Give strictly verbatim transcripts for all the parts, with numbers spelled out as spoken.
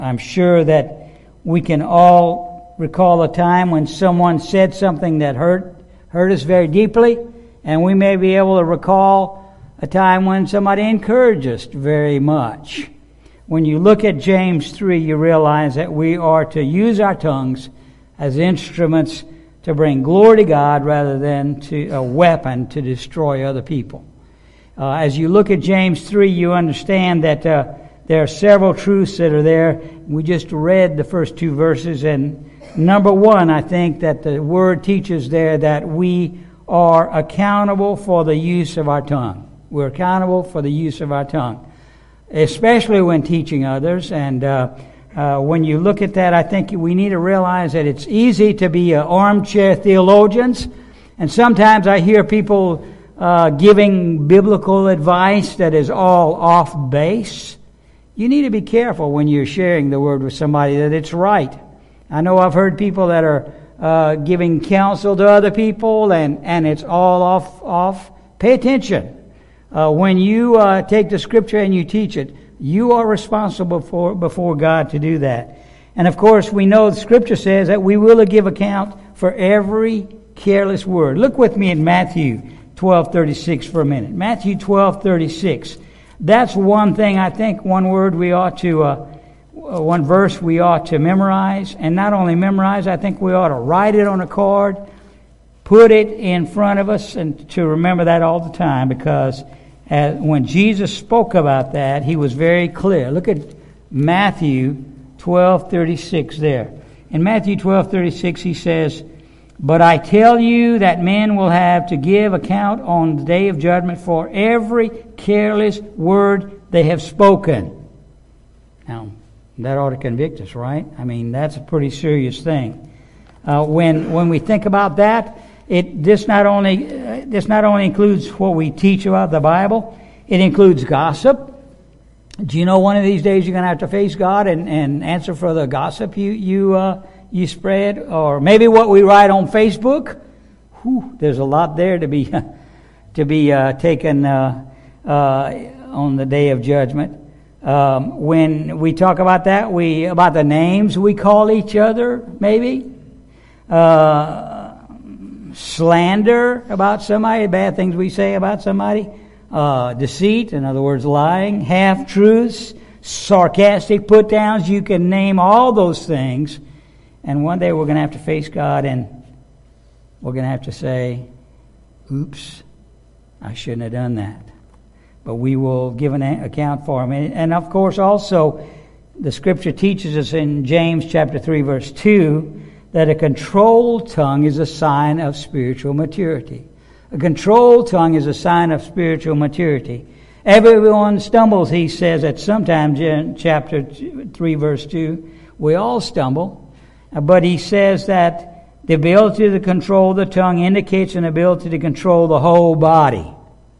I'm sure that we can all recall a time when someone said something that hurt hurt us very deeply, and we may be able to recall a time when somebody encouraged us very much. When you look at James three, you realize that we are to use our tongues as instruments to bring glory to God rather than to a weapon to destroy other people. Uh, as you look at James three, you understand that uh, there are several truths that are there. We just read the first two verses, and number one, I think that the Word teaches there that we are accountable for the use of our tongue. We're accountable for the use of our tongue, especially when teaching others. And uh, uh, when you look at that, I think we need to realize that it's easy to be uh, armchair theologians. And sometimes I hear people uh, giving biblical advice that is all off base. You need to be careful when you're sharing the Word with somebody that it's right. I know I've heard people that are uh, giving counsel to other people, and, and it's all off off. Pay attention. Uh, when you uh, take the Scripture and you teach it, you are responsible for before God to do that. And of course, we know the Scripture says that we will give account for every careless word. Look with me in Matthew twelve thirty-six for a minute. Matthew twelve thirty-six. That's one thing, I think, one word we ought to, uh, one verse we ought to memorize. And not only memorize, I think we ought to write it on a card, put it in front of us, and to remember that all the time, because as, when Jesus spoke about that, he was very clear. Look at Matthew twelve thirty-six there. In Matthew twelve thirty-six, he says, "But I tell you that men will have to give account on the day of judgment for every careless word they have spoken." Now, that ought to convict us, right? I mean, that's a pretty serious thing. Uh, when when we think about that, it this not only uh, this not only includes what we teach about the Bible, it includes gossip. Do you know one of these days you're going to have to face God and, and answer for the gossip you you uh, you spread, or maybe what we write on Facebook? Whew, there's a lot there to be to be uh, taken uh, uh, on the day of judgment. Um, when we talk about that, we about the names we call each other, maybe uh, slander about somebody, bad things we say about somebody, uh, deceit, in other words, lying, half truths, sarcastic put downs. You can name all those things, and one day we're going to have to face God, and we're going to have to say, "Oops, I shouldn't have done that." But we will give an account for him. And of course also, the Scripture teaches us in James chapter three verse two that a controlled tongue is a sign of spiritual maturity. A controlled tongue is a sign of spiritual maturity. Everyone stumbles, he says, at some time in chapter three verse two. We all stumble. But he says that the ability to control the tongue indicates an ability to control the whole body.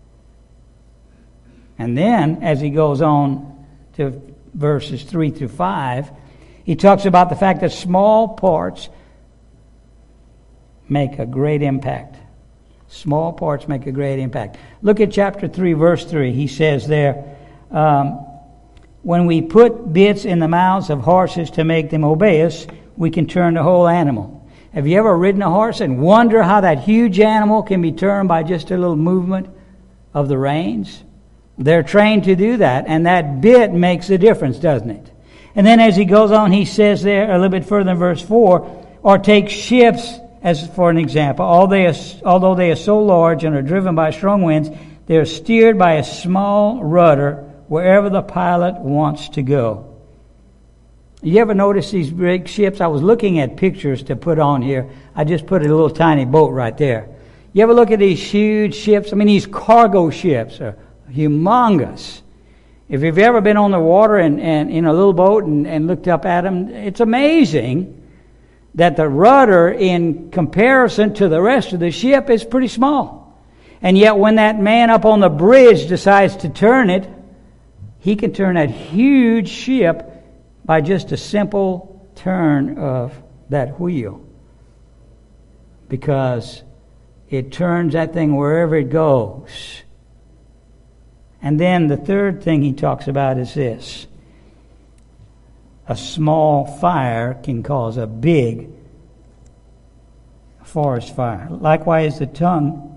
And then, as he goes on to verses three through five, he talks about the fact that small parts make a great impact. Small parts make a great impact. Look at chapter three, verse three. He says there, um, when we put bits in the mouths of horses to make them obey us, we can turn the whole animal. Have you ever ridden a horse and wonder how that huge animal can be turned by just a little movement of the reins? They're trained to do that, and that bit makes a difference, doesn't it? And then as he goes on, he says there a little bit further in verse four, or take ships as for an example. Although they are, although they are so large and are driven by strong winds, they are steered by a small rudder wherever the pilot wants to go. You ever notice these big ships? I was looking at pictures to put on here. I just put a little tiny boat right there. You ever look at these huge ships? I mean, these cargo ships are humongous. If you've ever been on the water and, and in a little boat and, and looked up at them, it's amazing that the rudder in comparison to the rest of the ship is pretty small. And yet when that man up on the bridge decides to turn it, he can turn that huge ship by just a simple turn of that wheel. Because it turns that thing wherever it goes. And then the third thing he talks about is this. a small fire can cause a big forest fire. Likewise, the tongue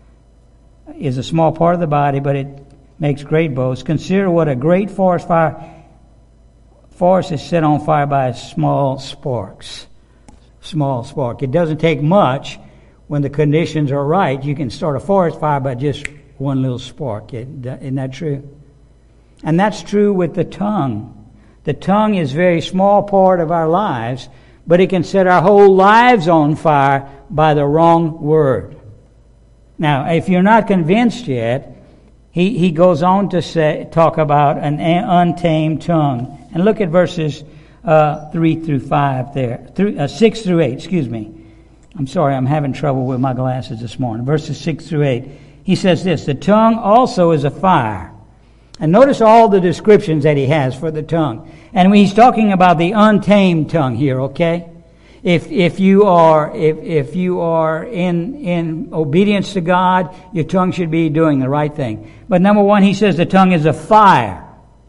is a small part of the body, but it makes great boasts. Consider what a great forest fire forest is set on fire by small sparks. Small spark. It doesn't take much when the conditions are right. You can start a forest fire by just one little spark. Isn't that true? And that's true with the tongue. The tongue is a very small part of our lives, but it can set our whole lives on fire by the wrong word. Now, if you're not convinced yet, he, he goes on to say, talk about an untamed tongue. And look at verses uh, three through five there. Three, uh, six through eight, excuse me. I'm sorry, I'm having trouble with my glasses this morning. Verses six through eight. He says this, the tongue also is a fire. And notice all the descriptions that he has for the tongue. And he's talking about the untamed tongue here, okay? If if you are if if you are in in obedience to God, your tongue should be doing the right thing. But number one, he says the tongue is a fire.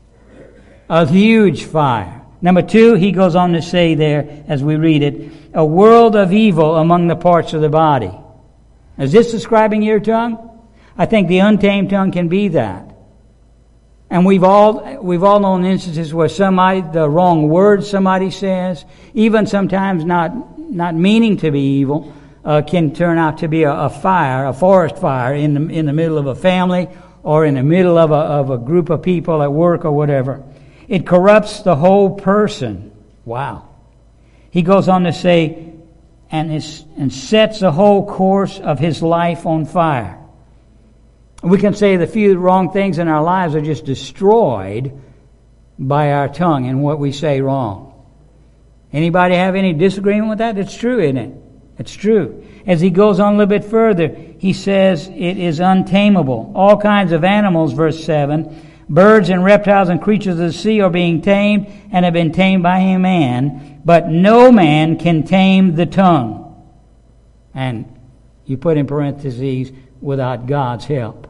A huge fire. Number two, he goes on to say there, as we read it, a world of evil among the parts of the body. Is this describing your tongue? I think the untamed tongue can be that. And we've all we've all known instances where somebody, the wrong word somebody says, even sometimes not not meaning to be evil, uh, can turn out to be a, a fire, a forest fire in the in the middle of a family or in the middle of a of a group of people at work or whatever. It corrupts the whole person. Wow. He goes on to say, and is, and sets the whole course of his life on fire. We can say the few wrong things in our lives are just destroyed by our tongue and what we say wrong. Anybody have any disagreement with that? It's true, isn't it? It's true. As he goes on a little bit further, he says it is untamable. All kinds of animals, verse seven, birds and reptiles and creatures of the sea are being tamed and have been tamed by a man, but no man can tame the tongue. And you put in parentheses, without God's help.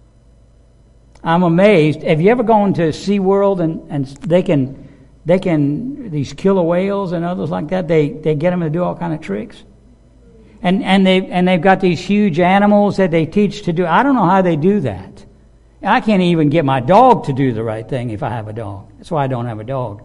I'm amazed. Have you ever gone to SeaWorld and, and they can, they can, these killer whales and others like that, they, they get them to do all kind of tricks? And, and they, and they've got these huge animals that they teach to do. I don't know how they do that. I can't even get my dog to do the right thing if I have a dog. That's why I don't have a dog.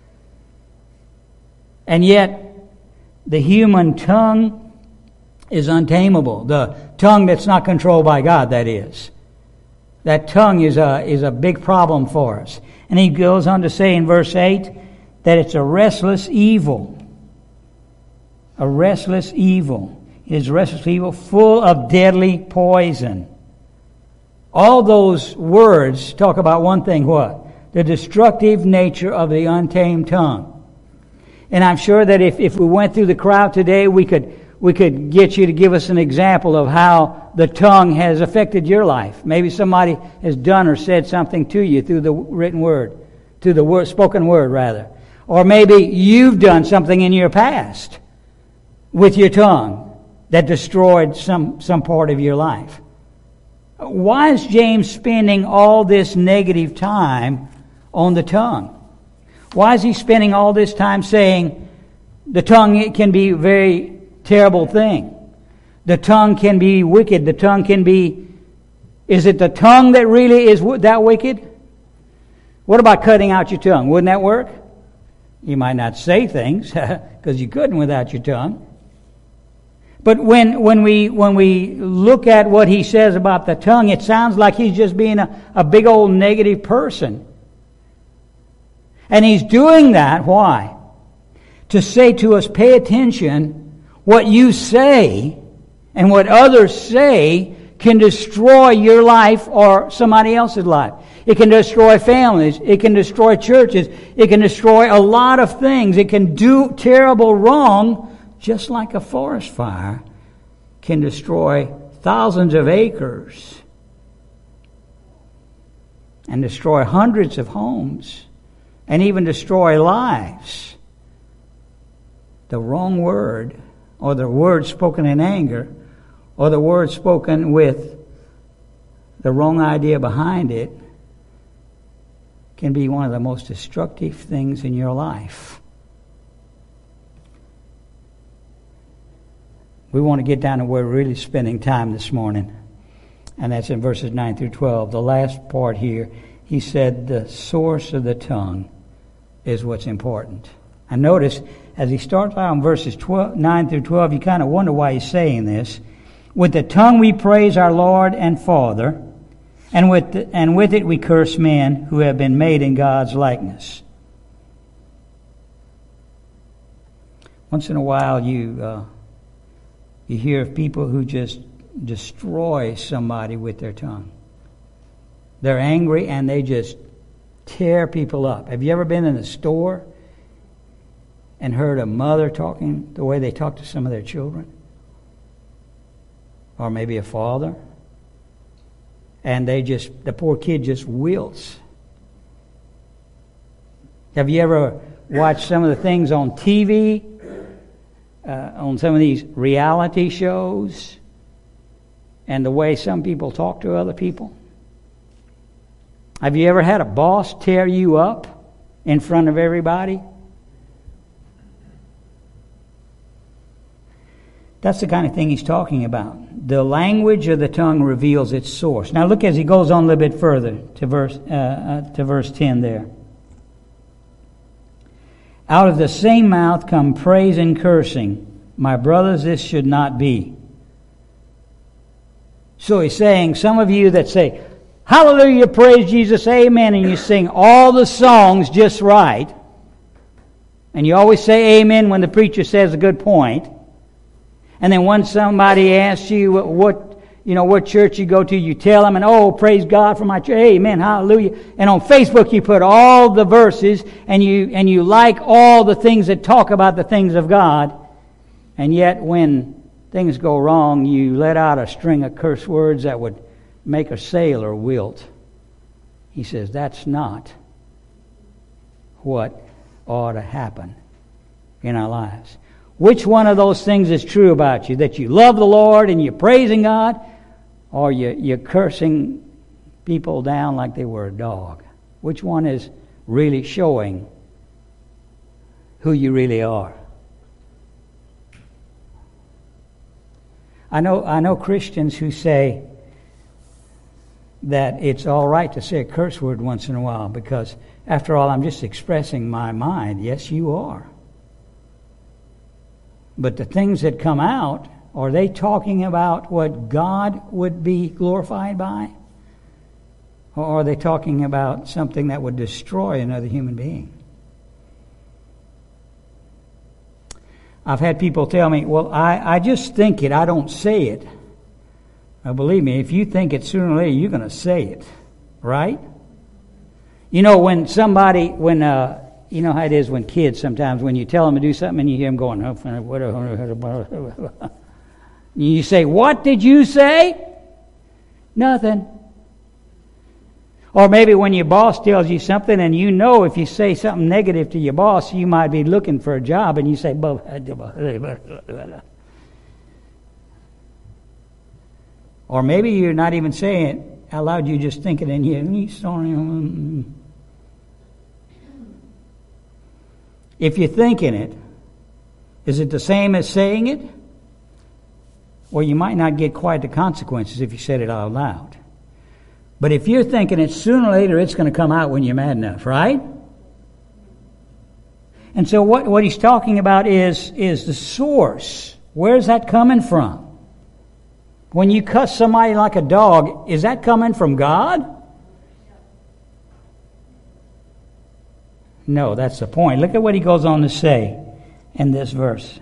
And yet, the human tongue is untamable. The tongue that's not controlled by God, that is. That tongue is a is a big problem for us. And he goes on to say in verse eight that it's a restless evil. A restless evil. It is restless evil, full of deadly poison. All those words talk about one thing, what? The destructive nature of the untamed tongue. And I'm sure that if, if we went through the crowd today, we could we could get you to give us an example of how the tongue has affected your life. Maybe somebody has done or said something to you through the written word, through the word, spoken word rather. Or maybe you've done something in your past with your tongue that destroyed some, some part of your life. Why is James spending all this negative time on the tongue? Why is he spending all this time saying the tongue it can be a very terrible thing? The tongue can be wicked. The tongue can be... Is it the tongue that really is that wicked? What about cutting out your tongue? Wouldn't that work? You might not say things because you couldn't without your tongue. But when when we when we look at what he says about the tongue, it sounds like he's just being a, a big old negative person. And he's doing that, why? To say to us, pay attention, what you say and what others say can destroy your life or somebody else's life. It can destroy families. It can destroy churches. It can destroy a lot of things. It can do terrible wrong, just like a forest fire can destroy thousands of acres and destroy hundreds of homes and even destroy lives. The wrong word, or the word spoken in anger, or the word spoken with the wrong idea behind it, can be one of the most destructive things in your life. We want to get down to where we're really spending time this morning. And that's in verses nine through twelve. The last part here, he said the source of the tongue is what's important. And notice, as he starts out in verses twelve, nine through twelve, you kind of wonder why he's saying this. With the tongue we praise our Lord and Father, and with the, and with it we curse men who have been made in God's likeness. Once in a while you uh, you hear of people who just destroy somebody with their tongue. They're angry and they just tear people up. Have you ever been in a store and heard a mother talking the way they talk to some of their children? Or maybe a father? And they just, the poor kid just wilts. Have you ever watched some of the things on T V, uh, on some of these reality shows, and the way some people talk to other people? Have you ever had a boss tear you up in front of everybody? That's the kind of thing he's talking about. The language of the tongue reveals its source. Now look as he goes on a little bit further to verse uh, uh, to verse ten there. Out of the same mouth come praise and cursing. My brothers, this should not be. So he's saying, some of you that say, hallelujah, praise Jesus, amen, and you sing all the songs just right, and you always say amen when the preacher says a good point, and then when somebody asks you what, what you know what church you go to, you tell them, and oh, praise God for my church, amen, hallelujah. And on Facebook you put all the verses, and you and you like all the things that talk about the things of God, and yet when things go wrong, you let out a string of curse words that would make a sailor wilt. He says that's not what ought to happen in our lives. Which one of those things is true about you? That you love the Lord and you're praising God, or you, you're cursing people down like they were a dog? Which one is really showing who you really are? I know I know Christians who say that it's all right to say a curse word once in a while because, after all, I'm just expressing my mind. Yes, you are. But the things that come out, are they talking about what God would be glorified by? Or are they talking about something that would destroy another human being? I've had people tell me, well, I, I just think it, I don't say it. Now, believe me, if you think it, sooner or later you're going to say it, right? You know, when somebody, when, uh, you know how it is when kids sometimes, when you tell them to do something and you hear them going, oh, whatever. You say, what did you say? Nothing. Or maybe when your boss tells you something and you know if you say something negative to your boss, you might be looking for a job and you say, or maybe you're not even saying it out loud, you just think it in you. If you're thinking it, is it the same as saying it? Well, you might not get quite the consequences if you said it out loud. But if you're thinking it, sooner or later it's going to come out when you're mad enough, right? And so what, what he's talking about is, is the source. Where's that coming from? When you cuss somebody like a dog, is that coming from God? No, that's the point. Look at what he goes on to say in this verse.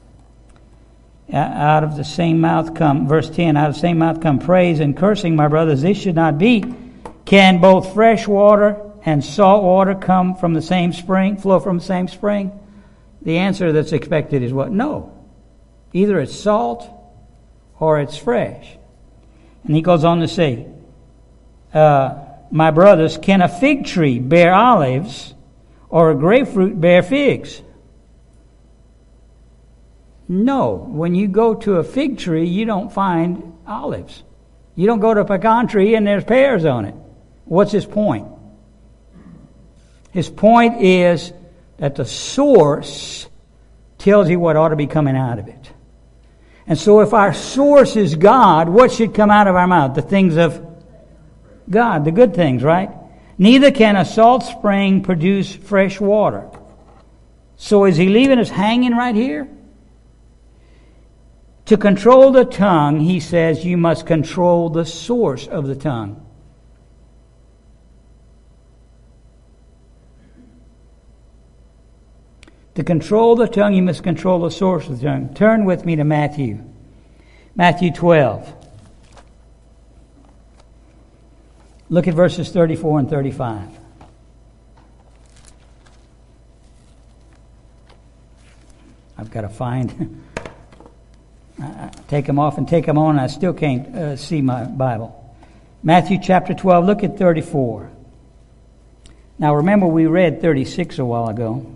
Out of the same mouth come, verse ten, out of the same mouth come praise and cursing, my brothers. This should not be. Can both fresh water and salt water come from the same spring, flow from the same spring? The answer that's expected is what? No. Either it's salt or it's fresh. And he goes on to say, uh, my brothers, can a fig tree bear olives or a grapefruit bear figs? No. When you go to a fig tree, you don't find olives. You don't go to a pecan tree and there's pears on it. What's his point? His point is that the source tells you what ought to be coming out of it. And so if our source is God, what should come out of our mouth? The things of God, the good things, right? Neither can a salt spring produce fresh water. So is he leaving us hanging right here? To control the tongue, he says, you must control the source of the tongue. To control the tongue, you must control the source of the tongue. Turn with me to Matthew. Matthew twelve. Look at verses thirty-four and thirty-five. I've got to find... I take them off and take them on, and I still can't uh, see my Bible. Matthew chapter twelve, look at thirty-four. Now remember, we read thirty-six a while ago.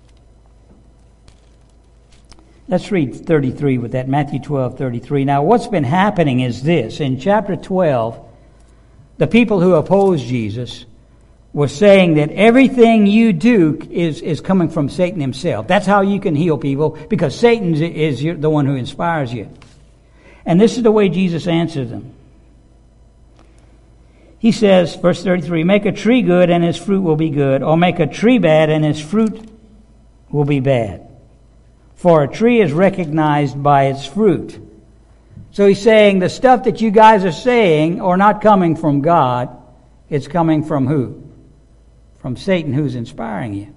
Let's read thirty-three with that, Matthew twelve, thirty-three. Now what's been happening is this. In chapter twelve, the people who oppose Jesus were saying that everything you do is, is coming from Satan himself. That's how you can heal people, because Satan is the one who inspires you. And this is the way Jesus answers them. He says, verse thirty-three, make a tree good and its fruit will be good, or make a tree bad and its fruit will be bad. For a tree is recognized by its fruit. So he's saying the stuff that you guys are saying are not coming from God. It's coming from who? From Satan, who's inspiring you.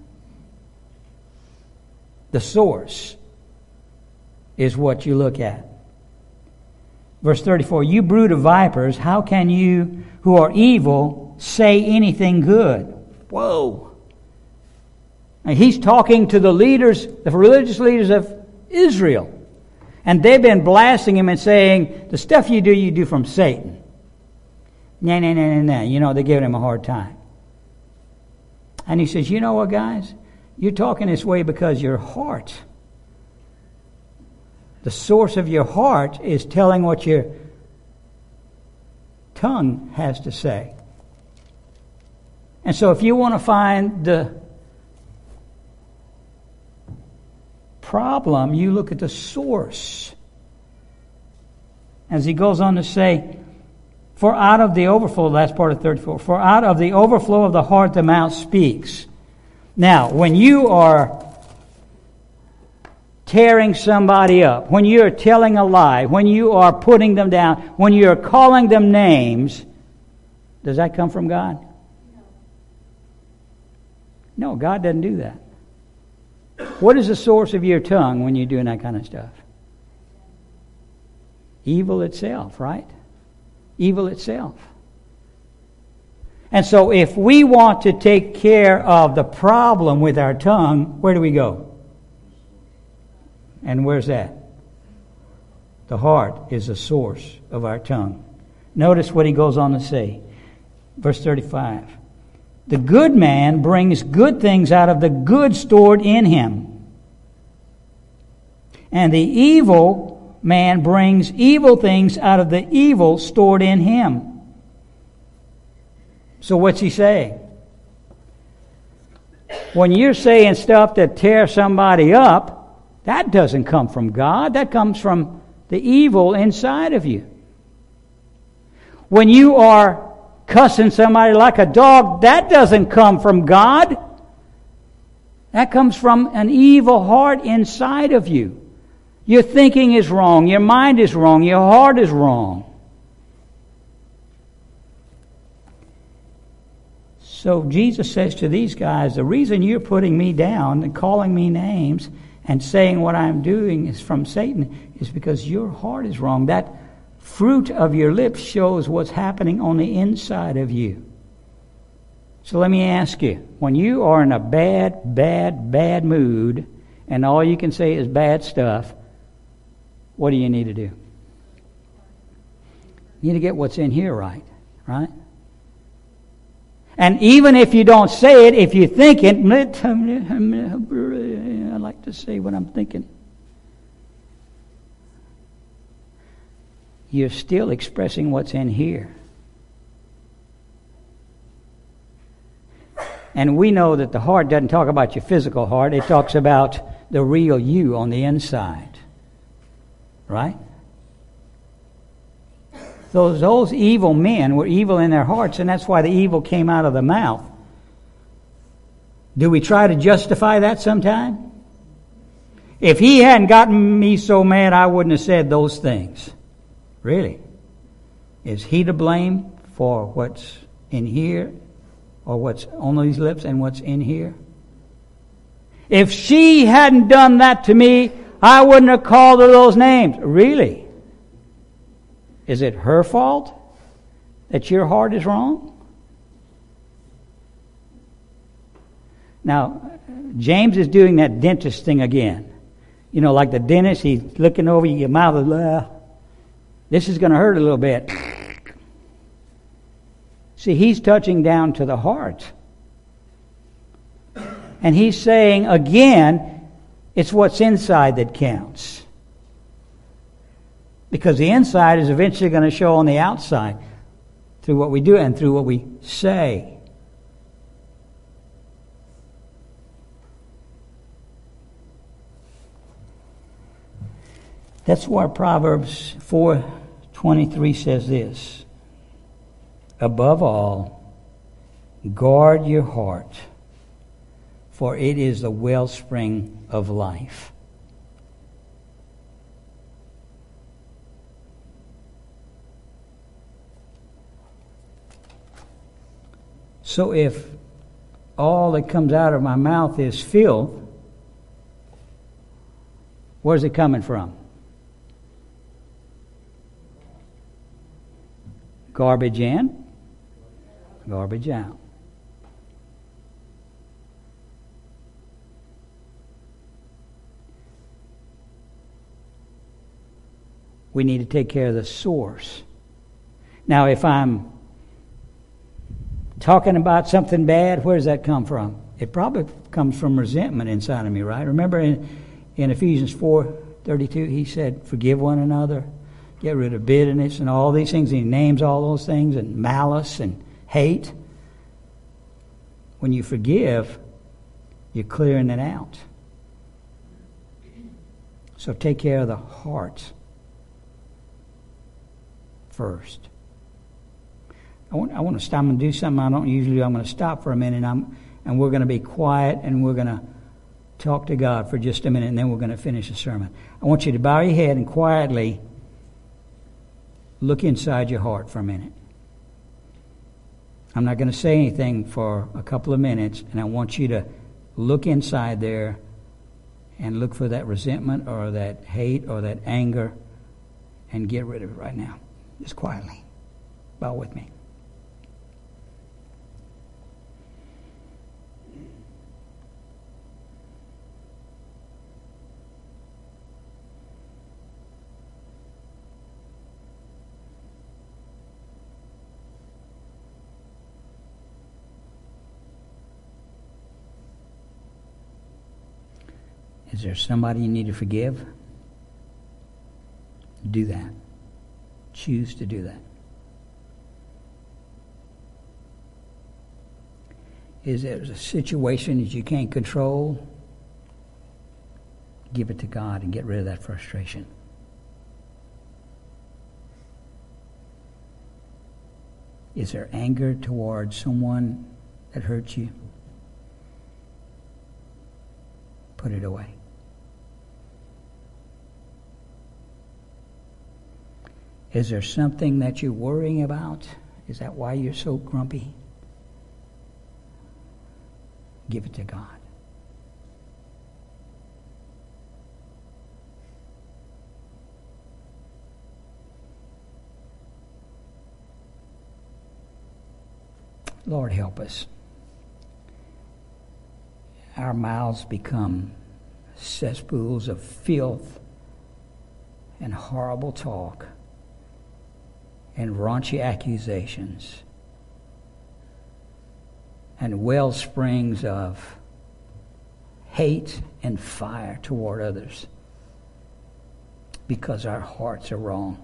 The source is what you look at. Verse thirty-four, you brood of vipers, how can you who are evil say anything good? Whoa. Now, he's talking to the leaders, the religious leaders of Israel. And they've been blasting him and saying, the stuff you do, you do from Satan. Nah, nah, nah, nah, nah. You know, they're giving him a hard time. And he says, you know what, guys? You're talking this way because your heart, the source of your heart is telling what your tongue has to say. And so if you want to find the problem, you look at the source. As he goes on to say, for out of the overflow, that's part of thirty-four, for out of the overflow of the heart the mouth speaks. Now, when you are tearing somebody up, when you're telling a lie, when you are putting them down, when you're calling them names, does that come from God? No, God doesn't do that. What is the source of your tongue when you're doing that kind of stuff? Evil itself, right? Evil itself. And so if we want to take care of the problem with our tongue, where do we go? And where's that? The heart is the source of our tongue. Notice what he goes on to say. Verse thirty-five. The good man brings good things out of the good stored in him. And the evil man brings evil things out of the evil stored in him. So what's he saying? When you're saying stuff that tears somebody up, that doesn't come from God. That comes from the evil inside of you. When you are cussing somebody like a dog, that doesn't come from God. That comes from an evil heart inside of you. Your thinking is wrong. Your mind is wrong. Your heart is wrong. So Jesus says to these guys, the reason you're putting me down and calling me names and saying what I'm doing is from Satan is because your heart is wrong. That fruit of your lips shows what's happening on the inside of you. So let me ask you, when you are in a bad, bad, bad mood and all you can say is bad stuff, what do you need to do? You need to get what's in here right, right? And even if you don't say it, if you think it, I like to say what I'm thinking. You're still expressing what's in here. And we know that the heart doesn't talk about your physical heart. It talks about the real you on the inside. Right? Those, those evil men were evil in their hearts, and that's why the evil came out of the mouth. Do we try to justify that sometime? If he hadn't gotten me so mad, I wouldn't have said those things. Really? Is he to blame for what's in here, or what's on these lips and what's in here? If she hadn't done that to me, I wouldn't have called her those names. Really? Is it her fault that your heart is wrong? Now, James is doing that dentist thing again. You know, like the dentist, he's looking over your mouth and, uh, this is going to hurt a little bit. See, he's touching down to the heart. And he's saying, again, it's what's inside that counts. Because the inside is eventually going to show on the outside through what we do and through what we say. That's why Proverbs four twenty-three says this. Above all, guard your heart, for it is the wellspring of life. So if all that comes out of my mouth is filth, where's it coming from? Garbage in, garbage out. We need to take care of the source. Now, if I'm talking about something bad, where does that come from? It probably comes from resentment inside of me, right? Remember in, in Ephesians four thirty-two, he said, forgive one another, get rid of bitterness and all these things. He names all those things, and malice and hate. When you forgive, you're clearing it out. So take care of the heart first. I want, I want to stop and do something I don't usually do. I'm going to stop for a minute, and, I'm, and we're going to be quiet, and we're going to talk to God for just a minute, and then we're going to finish the sermon. I want you to bow your head and quietly look inside your heart for a minute. I'm not going to say anything for a couple of minutes, and I want you to look inside there and look for that resentment or that hate or that anger and get rid of it right now. Just quietly. Bow with me. Is there somebody you need to forgive? Do that. Choose to do that. Is there a situation that you can't control? Give it to God and get rid of that frustration. Is there anger towards someone that hurts you? Put it away. Is there something that you're worrying about? Is that why you're so grumpy? Give it to God. Lord, help us. Our mouths become cesspools of filth and horrible talk and raunchy accusations and well springs of hate and fire toward others because our hearts are wrong.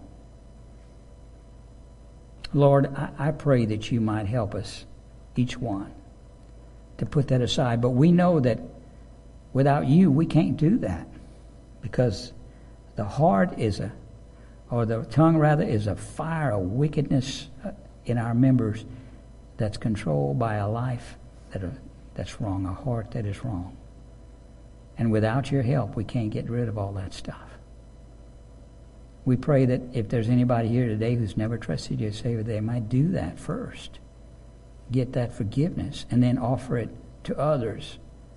Lord, I, I pray that you might help us, each one, to put that aside. But we know that without you, we can't do that, because the heart is a, or the tongue rather, is a fire of wickedness in our members that's controlled by a life that are, that's wrong, a heart that is wrong. And without your help, we can't get rid of all that stuff. We pray that if there's anybody here today who's never trusted you as Savior, they might do that first. Get that forgiveness and then offer it to others.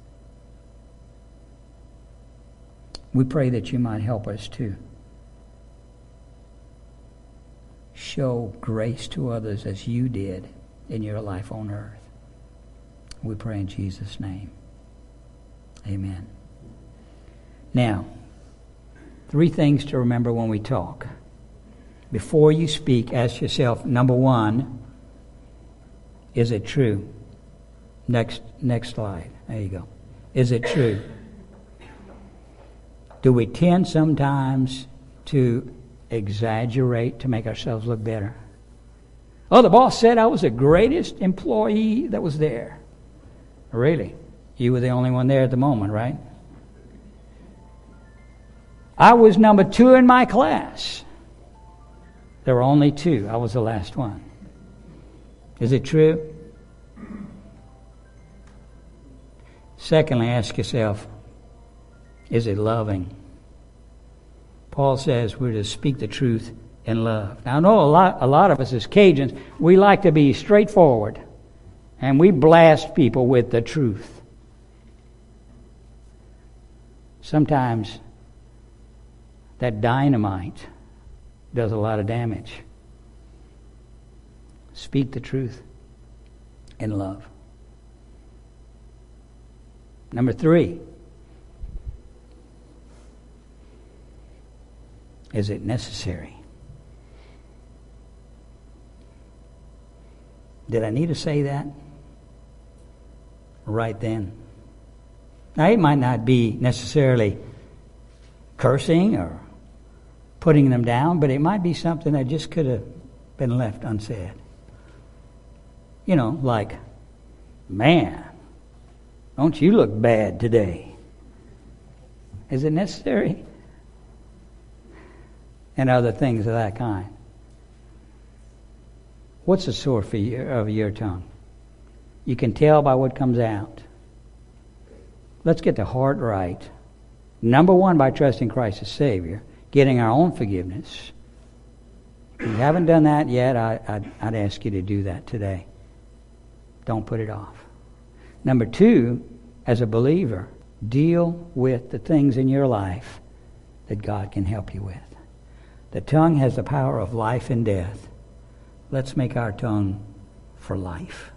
We pray that you might help us to show grace to others as you did in your life on earth. We pray in Jesus' name. Amen. Now, three things to remember when we talk. Before you speak, ask yourself, number one, is it true? Next, next slide. There you go. Is it true? Do we tend sometimes to exaggerate to make ourselves look better? Oh, the boss said I was the greatest employee that was there. Really? You were the only one there at the moment, right? I was number two in my class. There were only two. I was the last one. Is it true? Secondly, ask yourself, is it loving? Paul says we're to speak the truth in love. Now, I know a lot, a lot of us as Cajuns, we like to be straightforward, and we blast people with the truth. Sometimes that dynamite does a lot of damage. Speak the truth in love. Number three, is it necessary? Did I need to say that right then? Now, it might not be necessarily cursing or putting them down, but it might be something that just could have been left unsaid. You know, like, man, don't you look bad today? Is it necessary? And other things of that kind. What's the source for your, of your tongue? You can tell by what comes out. Let's get the heart right. Number one, by trusting Christ as Savior, getting our own forgiveness. If you haven't done that yet, I, I'd, I'd ask you to do that today. Don't put it off. Number two, as a believer, deal with the things in your life that God can help you with. The tongue has the power of life and death. Let's make our tongue for life.